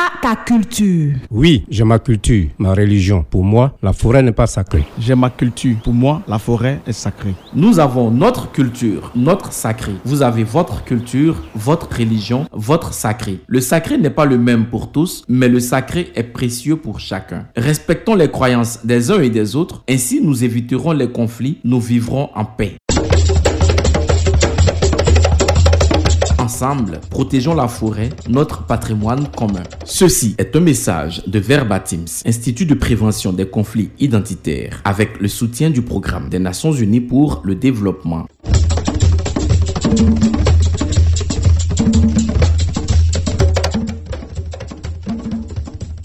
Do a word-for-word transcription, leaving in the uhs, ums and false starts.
as ta culture. Oui, j'ai ma culture, ma religion. Pour moi, la forêt n'est pas sacrée. J'ai ma culture. Pour moi, la forêt est sacrée. Nous avons notre culture, notre sacré. Vous avez votre culture, votre religion, votre sacré. Le sacré n'est pas le même pour tous, mais le sacré est précieux pour chacun. Respectons les croyances des uns et des autres, ainsi nous éviterons les conflits, nous vivrons en paix. Ensemble, protégeons la forêt, notre patrimoine commun. Ceci est un message de Verbatims, Institut de prévention des conflits identitaires, avec le soutien du Programme des Nations Unies pour le développement.